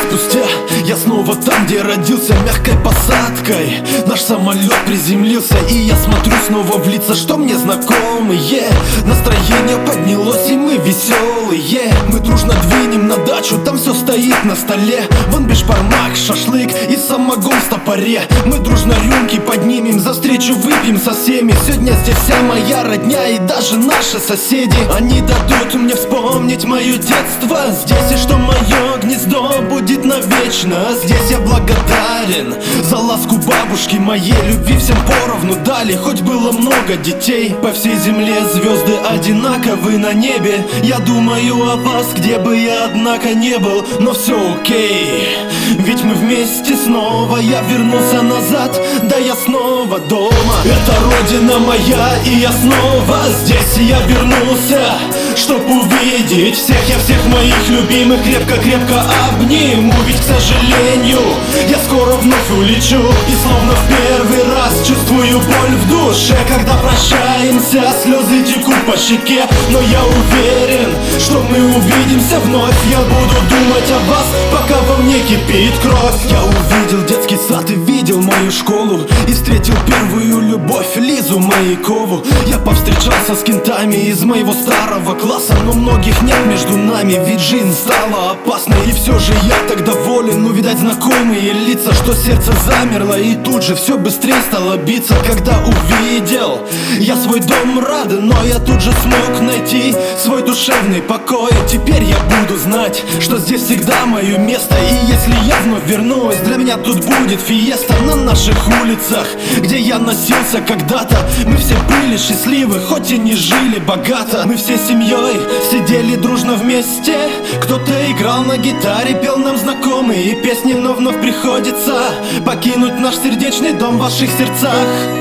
спустя я снова там, где родился, мягкой посадкой. Наш самолет приземлился, и я смотрю снова в лица, что мне знакомые. Настроение поднялось, и мы веселые. Мы дружно двинем на дачу, там все стоит на столе. Вон бешбармак, шашлык и самогон в стопоре. Мы дружно рюмки поднимем, за встречу выпьем со всеми. Сегодня здесь вся моя родня и даже наши соседи. Они дадут мне вспомнить мое детство здесь, и что мое гнездо будет навечно. Здесь я благодарен за ласку бабушки моей. Любви всем поровну дали, хоть было много детей. По всей земле звезды одинаковы на небе. Я думаю о вас, где бы я однако не был. Но все окей, ведь мы вместе снова. Я вернулся назад, да я снова дома. Это родина моя, и я снова здесь. Я вернулся, чтоб увидеть всех. Я всех моих любимых крепко-крепко обниму. Ведь, к сожалению, я скоро вновь улечу. И словно в первый раз чувствую боль в душе. Когда прощаемся, слезы текут по щеке. Но я уверен, что мы увидимся вновь. Я буду думать о вас, пока во мне кипит кровь. Я увидел детский сад и видел мою школу, и встретил первую любовь, Лизу Маякову. Я повстречался с кентами из моего старого класса, но многих нет между нами, ведь жизнь стала опасной. И все же я так доволен, ну видать знакомые лица, что сердце замерло, и тут же все быстрее стало биться. Когда увидел я свой дом рады, но я тут же смог найти свой душевный покой. Теперь я буду знать, что здесь всегда мое место. И если я вновь вернусь, для меня тут будет фиеста. На наших улицах, где я носился когда-то, мы все были счастливы, хоть и не жили богато. Мы всей семьей сидели дружно вместе. Кто-то играл на гитаре, пел нам знакомые песни. Но вновь приходится покинуть наш сердечный дом. В ваших сердцах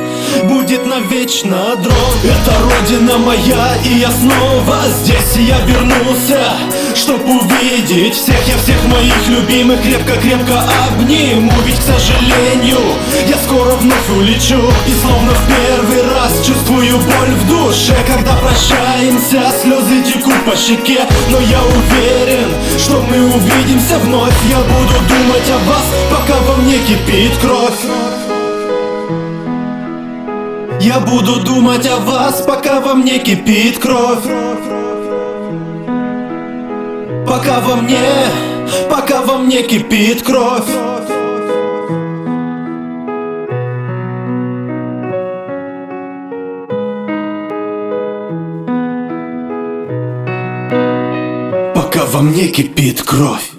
будет навечно дров. Это родина моя, и я снова здесь. Я вернулся, чтоб увидеть всех. Я всех моих любимых крепко-крепко обниму. Ведь, к сожалению, я скоро вновь улечу. И словно в первый раз чувствую боль в душе. Когда прощаемся, слезы текут по щеке. Но я уверен, что мы увидимся вновь. Я буду думать о вас, пока во мне кипит кровь. Я буду думать о вас, пока во мне кипит кровь. Пока во мне кипит кровь. Пока во мне кипит кровь.